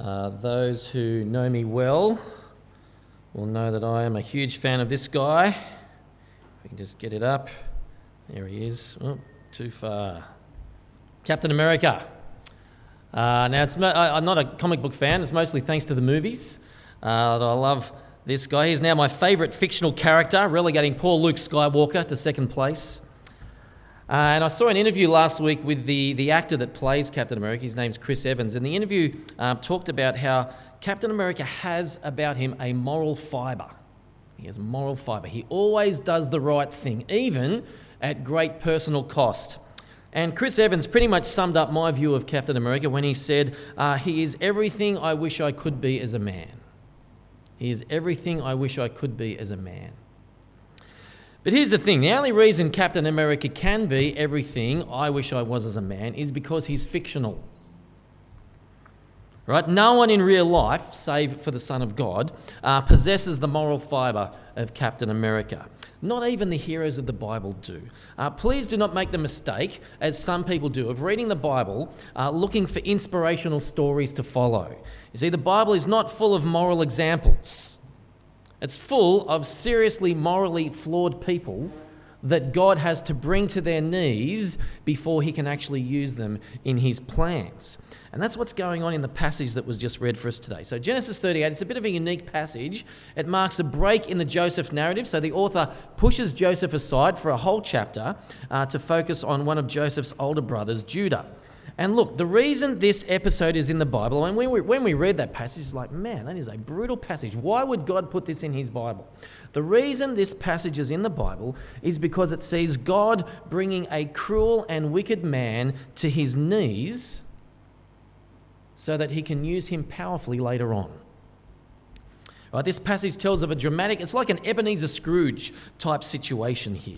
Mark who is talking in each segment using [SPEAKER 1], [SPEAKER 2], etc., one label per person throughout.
[SPEAKER 1] Those who know me well will know that I am a huge fan of this guy. If we can just get it up. There he is. Oh, too far. Captain America. Now, I'm not a comic book fan. It's mostly thanks to the movies. I love this guy. He's now my favourite fictional character, relegating poor Luke Skywalker to second place. And I saw an interview last week with the actor that plays Captain America. His name's Chris Evans. And the interview talked about how Captain America has about him a moral fibre. He has moral fibre. He always does the right thing, even at great personal cost. And Chris Evans pretty much summed up my view of Captain America when he said, he is everything I wish I could be as a man. He is everything I wish I could be as a man. But here's the thing, the only reason Captain America can be everything I wish I was as a man is because he's fictional. Right? No one in real life, save for the Son of God, possesses the moral fibre of Captain America. Not even the heroes of the Bible do. Please do not make the mistake, as some people do, of reading the Bible looking for inspirational stories to follow. You see, the Bible is not full of moral examples. It's full of seriously morally flawed people that God has to bring to their knees before he can actually use them in his plans. And that's what's going on in the passage that was just read for us today. So Genesis 38, it's a bit of a unique passage. It marks a break in the Joseph narrative. So the author pushes Joseph aside for a whole chapter to focus on one of Joseph's older brothers, Judah. And look, the reason this episode is in the Bible, and when we read that passage, it's like, man, that is a brutal passage. Why would God put this in his Bible? The reason this passage is in the Bible is because it sees God bringing a cruel and wicked man to his knees so that he can use him powerfully later on. Right, this passage tells of a dramatic, it's like an Ebenezer Scrooge type situation here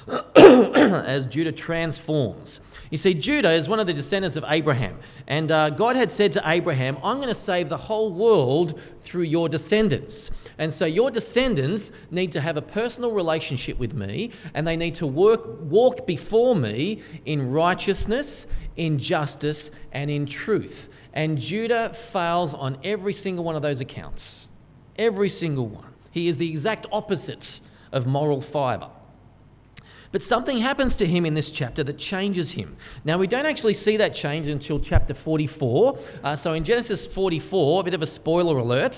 [SPEAKER 1] as Judah transforms. You see, Judah is one of the descendants of Abraham, and God had said to Abraham, I'm going to save the whole world through your descendants. And so your descendants need to have a personal relationship with me, and they need to walk before me in righteousness, in justice, and in truth. And Judah fails on every single one of those accounts. Every single one. He is the exact opposite of moral fibre. But something happens to him in this chapter that changes him. Now, we don't actually see that change until chapter 44. So in Genesis 44, a bit of a spoiler alert,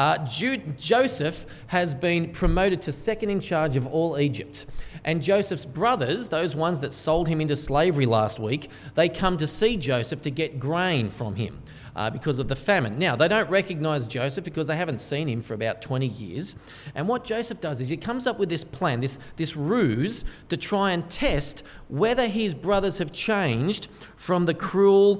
[SPEAKER 1] Joseph has been promoted to second in charge of all Egypt. And Joseph's brothers, those ones that sold him into slavery last week, they come to see Joseph to get grain from him. Because of the famine. Now, they don't recognise Joseph because they haven't seen him for about 20 years. And what Joseph does is he comes up with this plan, this ruse, to try and test whether his brothers have changed from the cruel,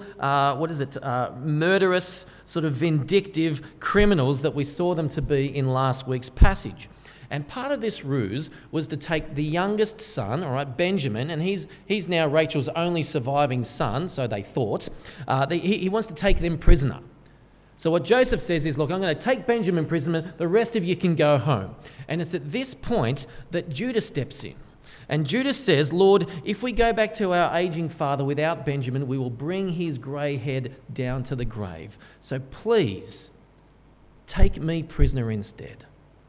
[SPEAKER 1] murderous, sort of vindictive criminals that we saw them to be in last week's passage. And part of this ruse was to take the youngest son, all right, Benjamin, and he's now Rachel's only surviving son, so they thought. He wants to take them prisoner. So what Joseph says is, look, I'm going to take Benjamin prisoner, the rest of you can go home. And it's at this point that Judah steps in. And Judah says, Lord, if we go back to our aging father without Benjamin, we will bring his grey head down to the grave. So please, take me prisoner instead.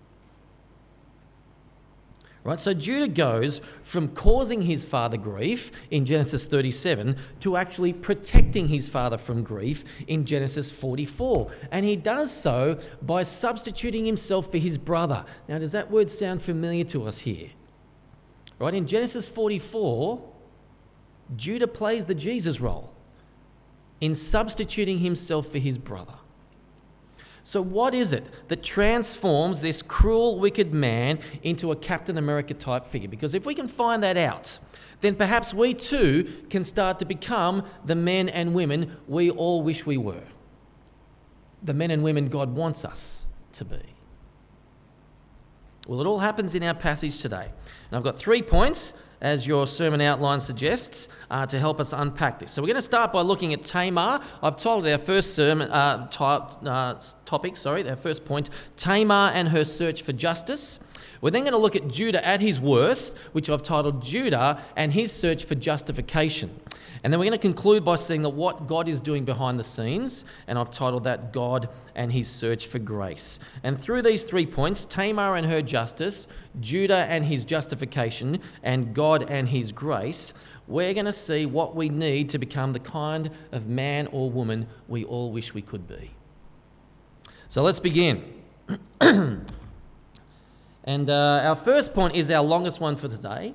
[SPEAKER 1] Right, so Judah goes from causing his father grief in Genesis 37 to actually protecting his father from grief in Genesis 44. And he does so by substituting himself for his brother. Now, does that word sound familiar to us here? Right, in Genesis 44, Judah plays the Jesus role in substituting himself for his brother. So what is it that transforms this cruel, wicked man into a Captain America type figure? Because if we can find that out, then perhaps we too can start to become the men and women we all wish we were. The men and women God wants us to be. Well, it all happens in our passage today. And I've got 3 points, as your sermon outline suggests, to help us unpack this. So we're going to start by looking at Tamar. I've titled our first sermon our first point, Tamar and her search for justice. We're then going to look at Judah at his worst, which I've titled Judah and his search for justification. And then we're going to conclude by seeing that what God is doing behind the scenes, and I've titled that God and his search for grace. And through these 3 points, Tamar and her justice, Judah and his justification, and God and his grace, we're going to see what we need to become the kind of man or woman we all wish we could be. So let's begin. And our first point is our longest one for today.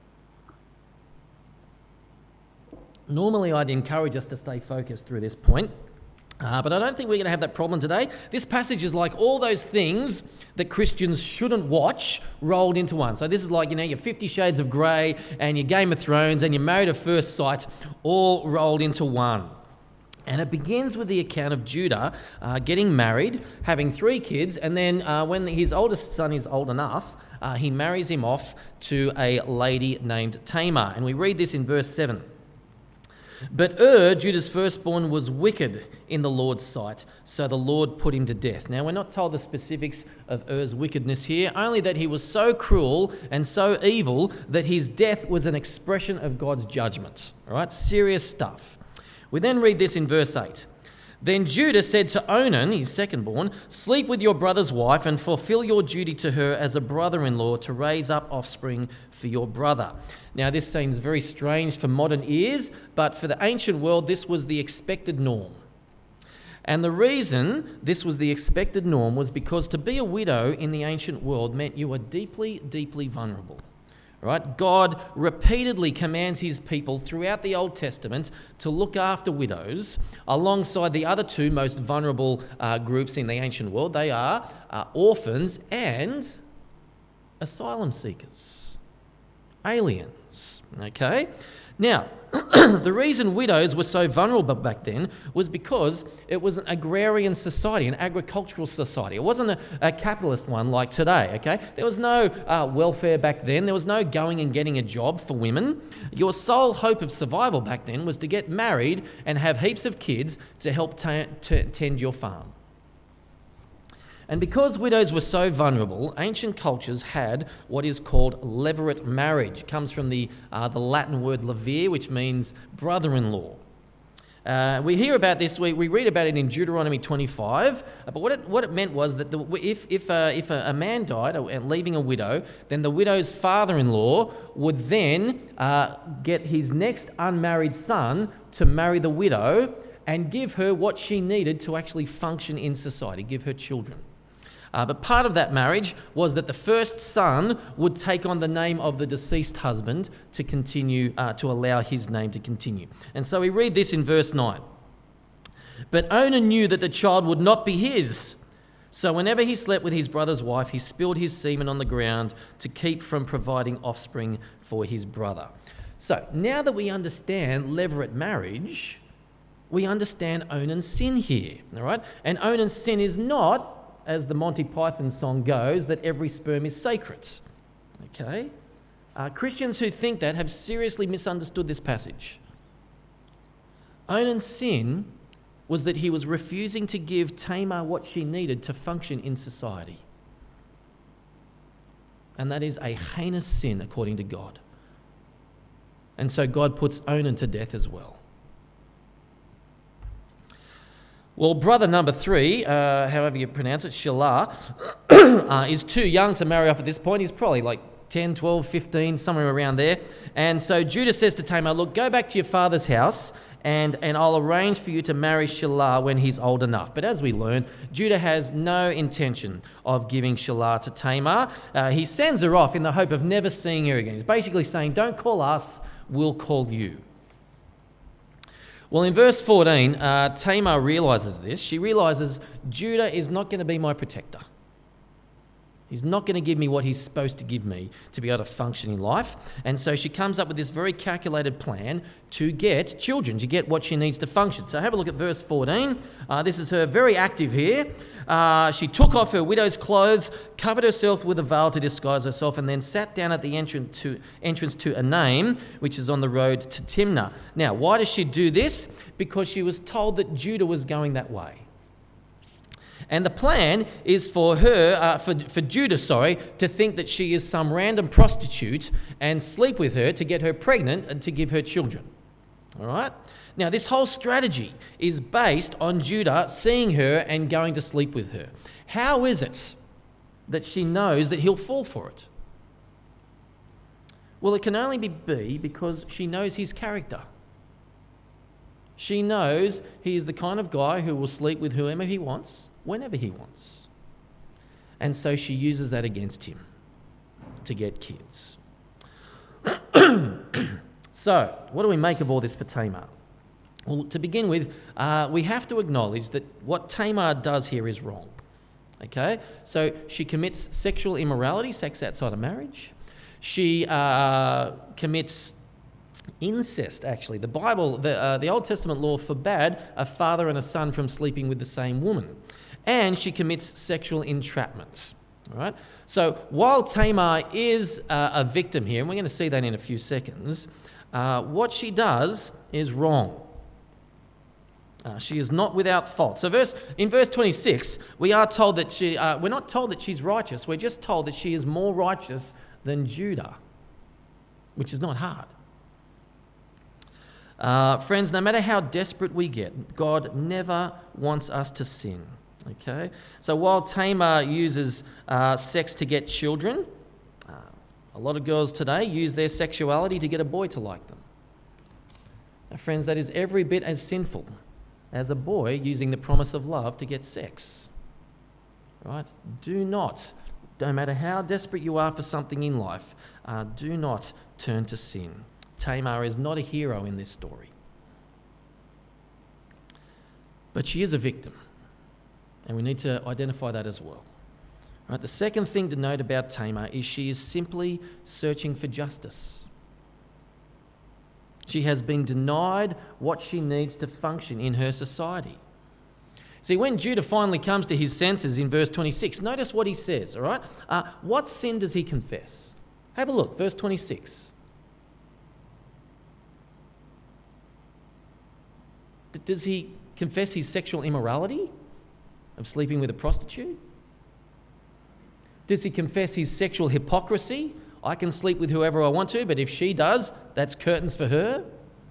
[SPEAKER 1] Normally I'd encourage us to stay focused through this point, but I don't think we're going to have that problem today. This passage is like all those things that Christians shouldn't watch rolled into one. So this is like, your 50 Shades of Grey and your Game of Thrones and your Married at First Sight all rolled into one. And it begins with the account of Judah getting married, having 3 kids, and then when his oldest son is old enough, he marries him off to a lady named Tamar. And we read this in verse 7. But Judah's firstborn, was wicked in the Lord's sight, so the Lord put him to death. Now, we're not told the specifics of wickedness here, only that he was so cruel and so evil that his death was an expression of God's judgment. All right, serious stuff. We then read this in verse 8. Then Judah said to Onan, his secondborn, sleep with your brother's wife and fulfill your duty to her as a brother-in-law to raise up offspring for your brother. Now, this seems very strange for modern ears, but for the ancient world, this was the expected norm. And the reason this was the expected norm was because to be a widow in the ancient world meant you were deeply, deeply vulnerable. Right? God repeatedly commands his people throughout the Old Testament to look after widows alongside the other 2 most vulnerable groups in the ancient world. They are orphans and asylum seekers, aliens. Okay? Now, the reason widows were so vulnerable back then was because it was an agrarian society, an agricultural society. It wasn't a capitalist one like today, okay? There was no welfare back then. There was no going and getting a job for women. Your sole hope of survival back then was to get married and have heaps of kids to help tend your farm. And because widows were so vulnerable, ancient cultures had what is called levirate marriage. It comes from the Latin word levere, which means brother-in-law. We hear about this, we read about it in Deuteronomy 25, but what it meant was that if a man died and leaving a widow, then the widow's father-in-law would then get his next unmarried son to marry the widow and give her what she needed to actually function in society, give her children. But part of that marriage was that the first son would take on the name of the deceased husband to continue, to allow his name to continue. And so we read this in verse 9. But Onan knew that the child would not be his. So whenever he slept with his brother's wife, he spilled his semen on the ground to keep from providing offspring for his brother. So now that we understand levirate marriage, we understand Onan's sin here. All right? And Onan's sin is not, as the Monty Python song goes, that every sperm is sacred. Okay? Christians who think that have seriously misunderstood this passage. Onan's sin was that he was refusing to give Tamar what she needed to function in society. And that is a heinous sin according to God. And so God puts Onan to death as well. Well, brother number 3, however you pronounce it, Shelah, is too young to marry off at this point. He's probably like 10, 12, 15, somewhere around there. And so Judah says to Tamar, look, go back to your father's house and I'll arrange for you to marry Shelah when he's old enough. But as we learn, Judah has no intention of giving Shelah to Tamar. He sends her off in the hope of never seeing her again. He's basically saying, don't call us, we'll call you. Well, in verse 14, Tamar realises this. She realises Judah is not going to be my protector. He's not going to give me what he's supposed to give me to be able to function in life. And so she comes up with this very calculated plan to get children, to get what she needs to function. So have a look at verse 14. This is her very active here. She took off her widow's clothes, covered herself with a veil to disguise herself, and then sat down at the entrance to Enaim, which is on the road to Timnah. Now, why does she do this? Because she was told that Judah was going that way. And the plan is for her, for Judah, to think that she is some random prostitute and sleep with her to get her pregnant and to give her children. All right? Now, this whole strategy is based on Judah seeing her and going to sleep with her. How is it that she knows that he'll fall for it? Well, it can only be because she knows his character. She knows he is the kind of guy who will sleep with whoever he wants, whenever he wants. And so she uses that against him to get kids. So, what do we make of all this for Tamar? Well, to begin with, we have to acknowledge that what Tamar does here is wrong. Okay? So she commits sexual immorality, sex outside of marriage. She commits incest, actually. The Bible, the Old Testament law forbade a father and a son from sleeping with the same woman. And she commits sexual entrapment. All right? So while Tamar is a victim here, and we're going to see that in a few seconds, what she does is wrong. She is not without fault. So in verse 26, we are told that we're not told that she's righteous. We're just told that she is more righteous than Judah, which is not hard. Friends, no matter how desperate we get, God never wants us to sin. Okay? So while Tamar uses sex to get children, a lot of girls today use their sexuality to get a boy to like them. Now, friends, that is every bit as sinful as a boy using the promise of love to get sex. Right? No matter how desperate you are for something in life, do not turn to sin. Tamar is not a hero in this story. But she is a victim, and we need to identify that as well. Right? The second thing to note about Tamar is she is simply searching for justice. She has been denied what she needs to function in her society. See, when Judah finally comes to his senses in verse 26, notice what he says, all right? What sin does he confess? Have a look, verse 26. Does he confess his sexual immorality of sleeping with a prostitute? Does he confess his sexual hypocrisy? I can sleep with whoever I want to, but if she does, that's curtains for her?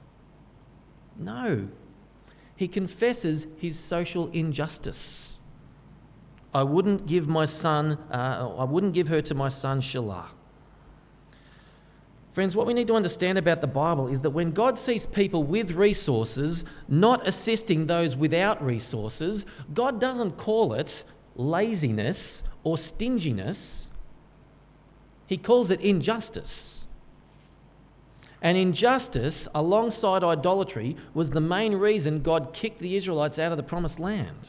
[SPEAKER 1] No. He confesses his social injustice. I wouldn't give her to my son Shelah. Friends, what we need to understand about the Bible is that when God sees people with resources not assisting those without resources, God doesn't call it laziness or stinginess. He calls it injustice. And injustice, alongside idolatry, was the main reason God kicked the Israelites out of the promised land.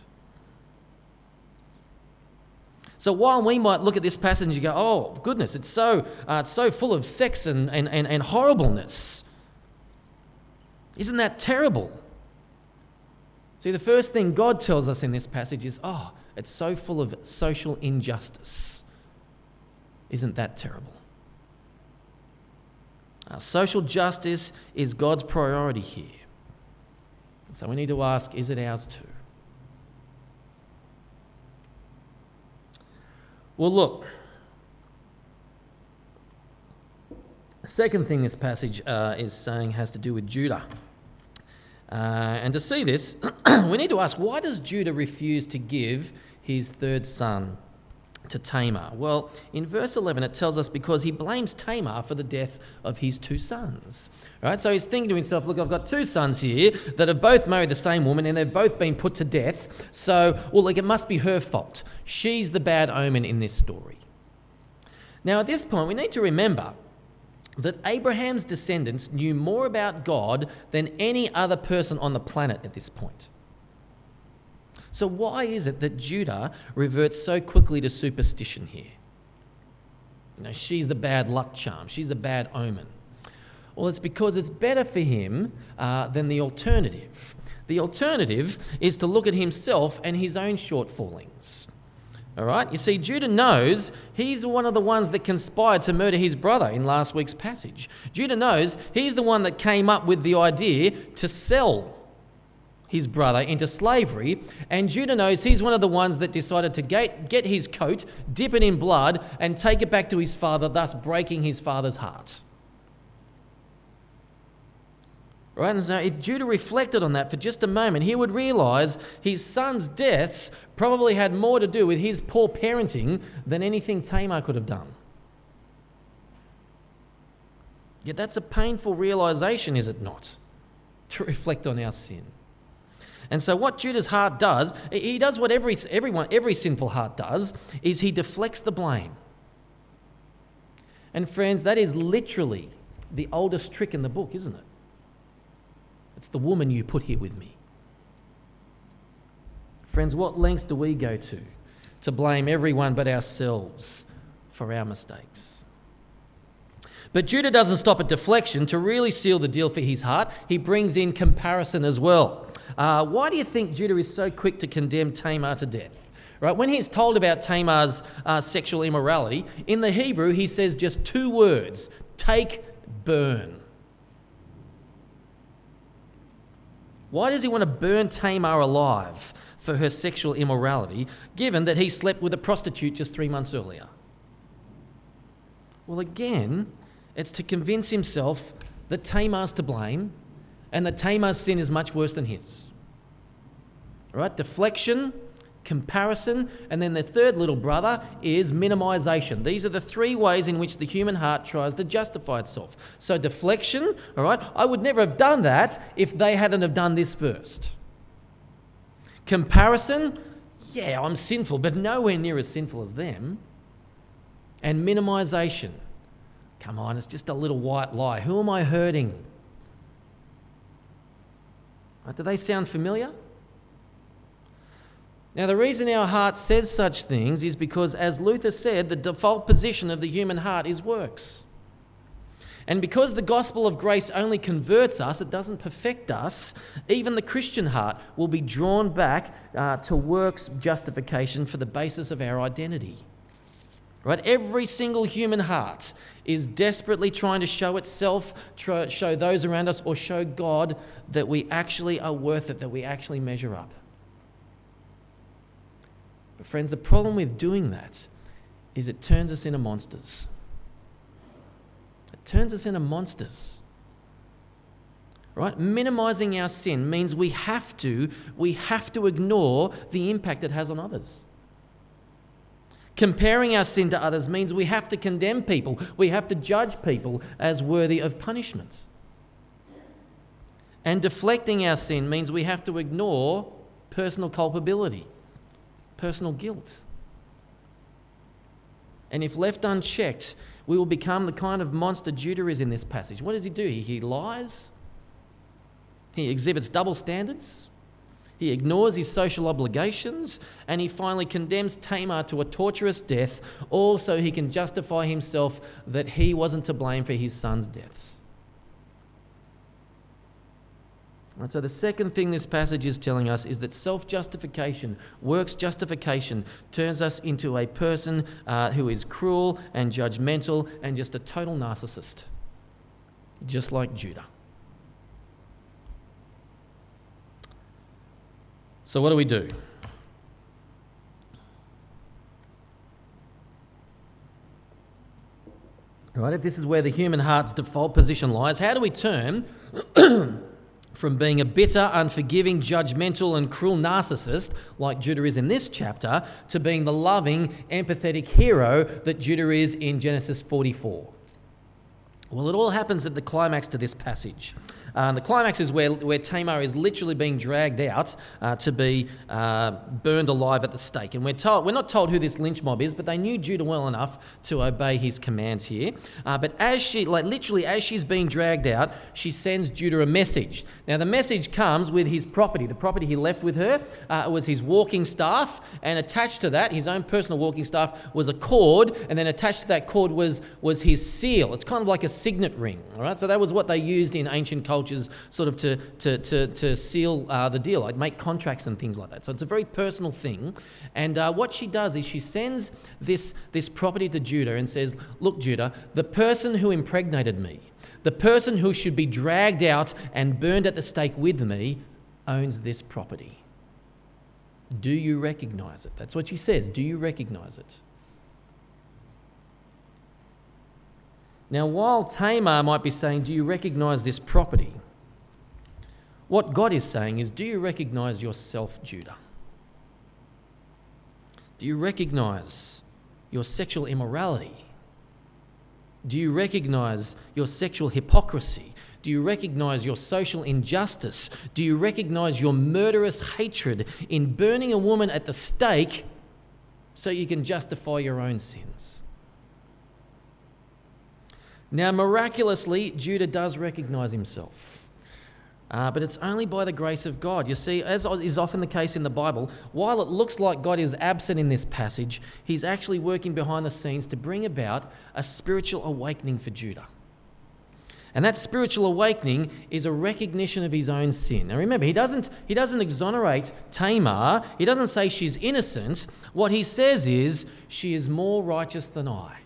[SPEAKER 1] So while we might look at this passage and go, oh, goodness, it's so full of sex and horribleness. Isn't that terrible? See, the first thing God tells us in this passage is, oh, it's so full of social injustice. Isn't that terrible? Social justice is God's priority here. So we need to ask, is it ours too? Well, look. The second thing this passage is saying has to do with Judah. And to see this, we need to ask, why does Judah refuse to give his third son to Tamar? Well, in verse 11 it tells us because he blames Tamar for the death of his two sons. Right? So he's thinking to himself, look, I've got two sons here that have both married the same woman and they've both been put to death. So, it must be her fault. She's the bad omen in this story. Now at this point we need to remember that Abraham's descendants knew more about God than any other person on the planet at this point. So why is it that Judah reverts so quickly to superstition here? She's the bad luck charm. She's the bad omen. Well, it's because it's better for him than the alternative. The alternative is to look at himself and his own shortfallings. All right? You see, Judah knows he's one of the ones that conspired to murder his brother in last week's passage. Judah knows he's the one that came up with the idea to sell his brother, into slavery, and Judah knows he's one of the ones that decided to get his coat, dip it in blood, and take it back to his father, thus breaking his father's heart. Right? And so if Judah reflected on that for just a moment, he would realise his son's deaths probably had more to do with his poor parenting than anything Tamar could have done. Yet that's a painful realisation, is it not? To reflect on our sin. And so what Judah's heart does, he does what every sinful heart does, is he deflects the blame. And friends, that is literally the oldest trick in the book, isn't it? It's the woman you put here with me. Friends, what lengths do we go to blame everyone but ourselves for our mistakes? But Judah doesn't stop at deflection. To really seal the deal for his heart, he brings in comparison as well. Why do you think Judah is so quick to condemn Tamar to death? Right? When he's told about Tamar's sexual immorality, in the Hebrew he says just two words: take, burn. Why does he want to burn Tamar alive for her sexual immorality, given that he slept with a prostitute just 3 months earlier? Well, again, it's to convince himself that Tamar's to blame and that Tamar's sin is much worse than his. All right? Deflection, comparison, and then the third little brother is minimization. These are the three ways in which the human heart tries to justify itself. So deflection, all right, I would never have done that if they hadn't have done this first. Comparison, yeah, I'm sinful, but nowhere near as sinful as them. And minimization, come on, it's just a little white lie. Who am I hurting? Do they sound familiar? Now, the reason our heart says such things is because, as Luther said, the default position of the human heart is works. And because the gospel of grace only converts us, it doesn't perfect us, even the Christian heart will be drawn back to works justification for the basis of our identity. Right? Every single human heart is desperately trying to show itself, show those around us, or show God that we actually are worth it, that we actually measure up. But friends, the problem with doing that is it turns us into monsters. It turns us into monsters. Right? Minimizing our sin means we have to ignore the impact it has on others. Comparing our sin to others means we have to condemn people. We have to judge people as worthy of punishment. And deflecting our sin means we have to ignore personal culpability, personal guilt. And if left unchecked, we will become the kind of monster Judah is in this passage. What does he do? He lies. He exhibits double standards. He ignores his social obligations, and he finally condemns Tamar to a torturous death, all so he can justify himself that he wasn't to blame for his son's deaths. And so the second thing this passage is telling us is that self-justification, works justification, turns us into a person who is cruel and judgmental and just a total narcissist, just like Judah. So what do we do? Right, if this is where the human heart's default position lies, how do we turn from being a bitter, unforgiving, judgmental and cruel narcissist, like Judah is in this chapter, to being the loving, empathetic hero that Judah is in Genesis 44? Well, it all happens at the climax to this passage. The climax is where Tamar is literally being dragged out to be burned alive at the stake. And we're not told who this lynch mob is, but they knew Judah well enough to obey his commands here. But as she's being dragged out, she sends Judah a message. Now, the message comes with his property. The property he left with her was his walking staff, and attached to that, his own personal walking staff, was a cord, and then attached to that cord was his seal. It's kind of like a signet ring. All right, so that was what they used in ancient cultures, sort of to seal the deal, like make contracts and things like that. So it's a very personal thing. And what she does is she sends this property to Judah and says, "Look, Judah, the person who impregnated me, the person who should be dragged out and burned at the stake with me, owns this property. Do you recognize it? That's what she says. Do you recognize it? Now, while Tamar might be saying, do you recognize this property? What God is saying is, do you recognize yourself, Judah? Do you recognize your sexual immorality? Do you recognize your sexual hypocrisy? Do you recognize your social injustice? Do you recognize your murderous hatred in burning a woman at the stake so you can justify your own sins? Now, miraculously, Judah does recognize himself. But it's only by the grace of God. You see, as is often the case in the Bible, while it looks like God is absent in this passage, he's actually working behind the scenes to bring about a spiritual awakening for Judah. And that spiritual awakening is a recognition of his own sin. Now remember, he doesn't exonerate Tamar. He doesn't say she's innocent. What he says is, she is more righteous than I.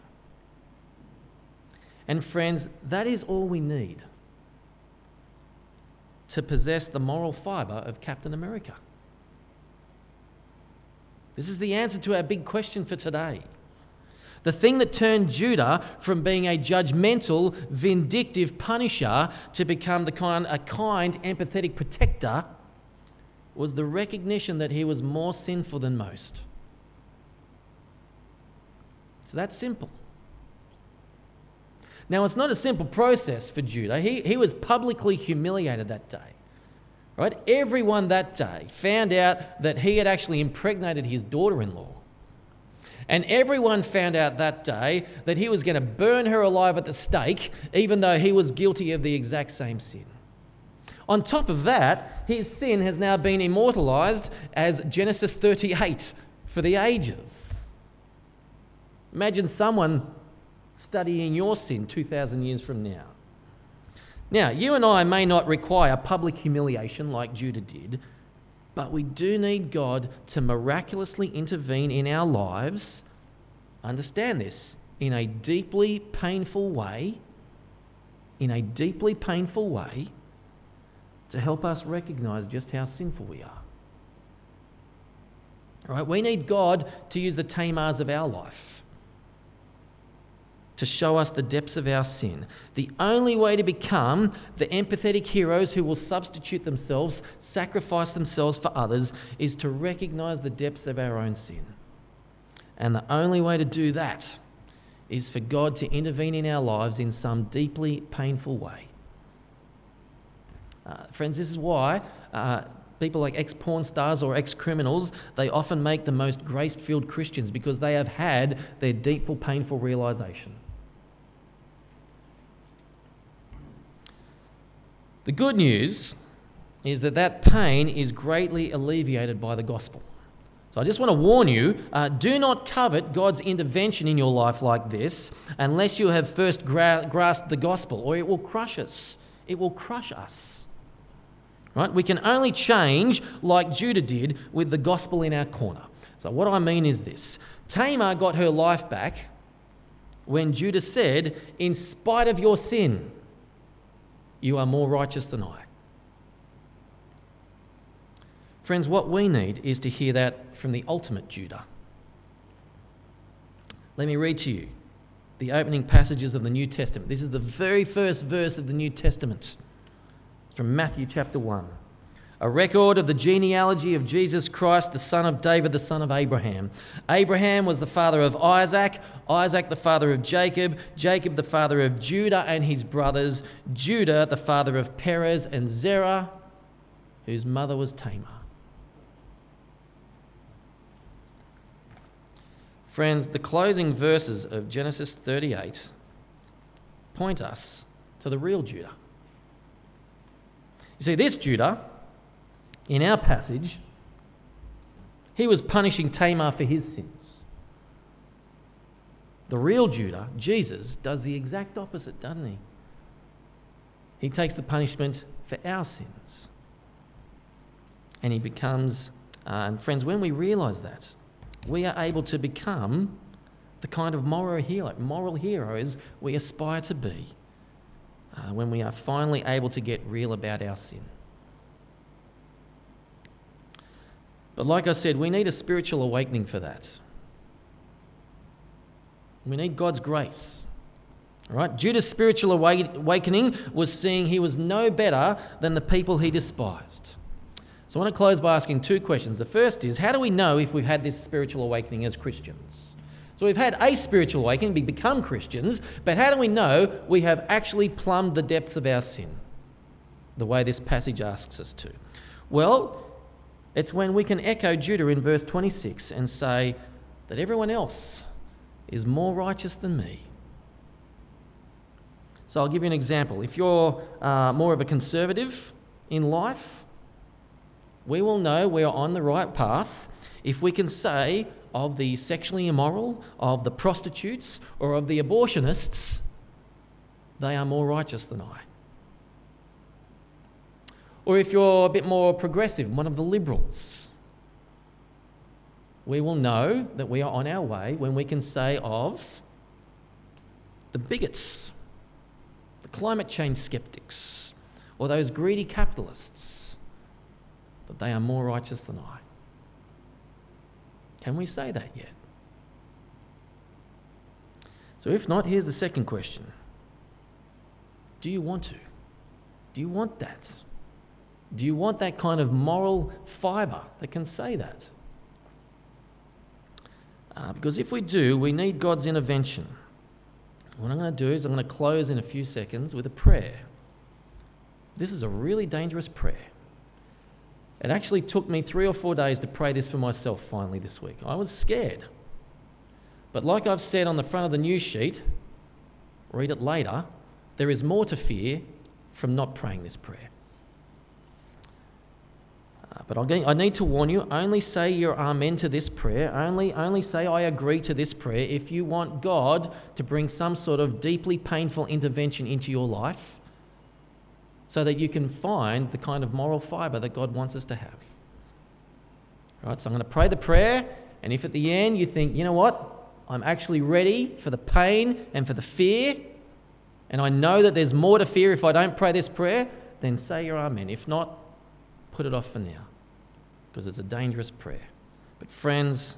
[SPEAKER 1] And friends, that is all we need to possess the moral fibre of Captain America. This is the answer to our big question for today. The thing that turned Judah from being a judgmental, vindictive punisher to become a kind, empathetic protector was the recognition that he was more sinful than most. It's that simple. Now, it's not a simple process for Judah. He was publicly humiliated that day. Right? Everyone that day found out that he had actually impregnated his daughter-in-law. And everyone found out that day that he was going to burn her alive at the stake, even though he was guilty of the exact same sin. On top of that, his sin has now been immortalized as Genesis 38 for the ages. Imagine someone studying your sin 2,000 years from now. Now, you and I may not require public humiliation like Judah did, but we do need God to miraculously intervene in our lives, understand this, in a deeply painful way, to help us recognize just how sinful we are. All right, we need God to use the Tamars of our life to show us the depths of our sin. The only way to become the empathetic heroes who will substitute themselves, sacrifice themselves for others, is to recognize the depths of our own sin. And the only way to do that is for God to intervene in our lives in some deeply painful way. Friends, this is why people like ex-porn stars or ex-criminals, they often make the most grace-filled Christians, because they have had their deepful, painful realization. The good news is that pain is greatly alleviated by the gospel. So I just want to warn you, do not covet God's intervention in your life like this unless you have first grasped the gospel, or it will crush us. It will crush us. Right? We can only change like Judah did with the gospel in our corner. So what I mean is this. Tamar got her life back when Judah said, in spite of your sin, you are more righteous than I. Friends, what we need is to hear that from the ultimate Judah. Let me read to you the opening passages of the New Testament. This is the very first verse of the New Testament. It's from Matthew chapter 1. A record of the genealogy of Jesus Christ, the son of David, the son of Abraham. Abraham was the father of Isaac, Isaac the father of Jacob, Jacob the father of Judah and his brothers, Judah the father of Perez and Zerah, whose mother was Tamar. Friends, the closing verses of Genesis 38 point us to the real Judah. You see, this Judah, in our passage, he was punishing Tamar for his sins. The real Judah, Jesus, does the exact opposite, doesn't he? He takes the punishment for our sins. And he becomes, and friends, when we realise that, we are able to become the kind of moral heroes we aspire to be when we are finally able to get real about our sin. But like I said, we need a spiritual awakening for that. We need God's grace. All right? Judas' spiritual awakening was seeing he was no better than the people he despised. So I want to close by asking two questions. The first is, how do we know if we've had this spiritual awakening as Christians? So we've had a spiritual awakening, we become Christians, but how do we know we have actually plumbed the depths of our sin, the way this passage asks us to? Well, it's when we can echo Judah in verse 26 and say that everyone else is more righteous than me. So I'll give you an example. If you're more of a conservative in life, we will know we're on the right path if we can say of the sexually immoral, of the prostitutes, or of the abortionists, they are more righteous than I. Or if you're a bit more progressive, one of the liberals, we will know that we are on our way when we can say of the bigots, the climate change skeptics, or those greedy capitalists, that they are more righteous than I. Can we say that yet? So if not, here's the second question. Do you want to? Do you want that? Do you want that kind of moral fibre that can say that? Because if we do, we need God's intervention. What I'm going to do is I'm going to close in a few seconds with a prayer. This is a really dangerous prayer. It actually took me 3 or 4 days to pray this for myself finally this week. I was scared. But like I've said on the front of the news sheet, read it later, there is more to fear from not praying this prayer. But I need to warn you, only say your amen to this prayer, only say I agree to this prayer if you want God to bring some sort of deeply painful intervention into your life so that you can find the kind of moral fibre that God wants us to have. Right, so I'm going to pray the prayer, and if at the end you think, you know what, I'm actually ready for the pain and for the fear, and I know that there's more to fear if I don't pray this prayer, then say your amen. If not, put it off for now, because it's a dangerous prayer. But friends,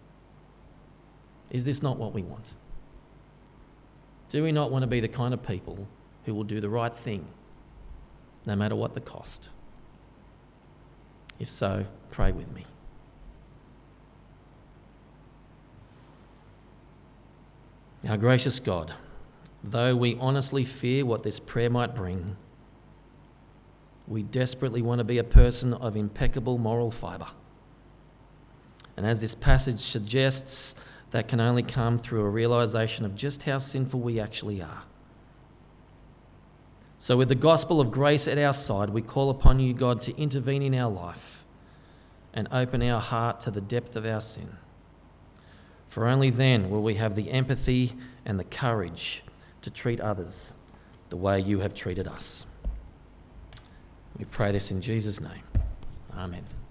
[SPEAKER 1] is this not what we want? Do we not want to be the kind of people who will do the right thing, no matter what the cost? If so, pray with me. Our gracious God, though we honestly fear what this prayer might bring, we desperately want to be a person of impeccable moral fibre. And as this passage suggests, that can only come through a realisation of just how sinful we actually are. So with the gospel of grace at our side, we call upon you, God, to intervene in our life and open our heart to the depth of our sin. For only then will we have the empathy and the courage to treat others the way you have treated us. We pray this in Jesus' name. Amen.